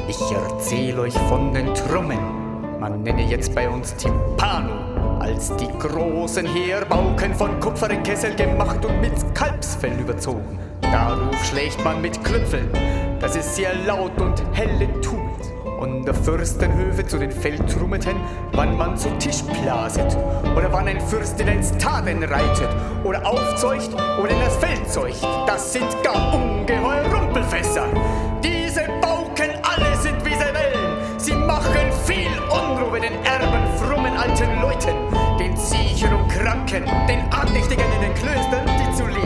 Ich erzähl euch von den Trommen, man nenne jetzt bei uns Timpano, als die großen Heerbauken von Kupfer in Kessel gemacht und mit Kalbsfell überzogen. Darauf schlägt man mit Klüpfeln, das ist sehr laut und helle tut. Und der Fürstenhöfe zu den Feldtrummeten, wann man zu Tisch blaset, oder wann ein Fürst in den Staden reitet, oder aufzeucht oder in das Feld zeucht, das sind gar ungeheuer Rumpelfässer. Diese Bauken alle sind wie Wellen, sie machen viel Unruhe den Erben, frommen alten Leuten, den Siechern und Kranken, den Andächtigen in den Klöstern, die zu leben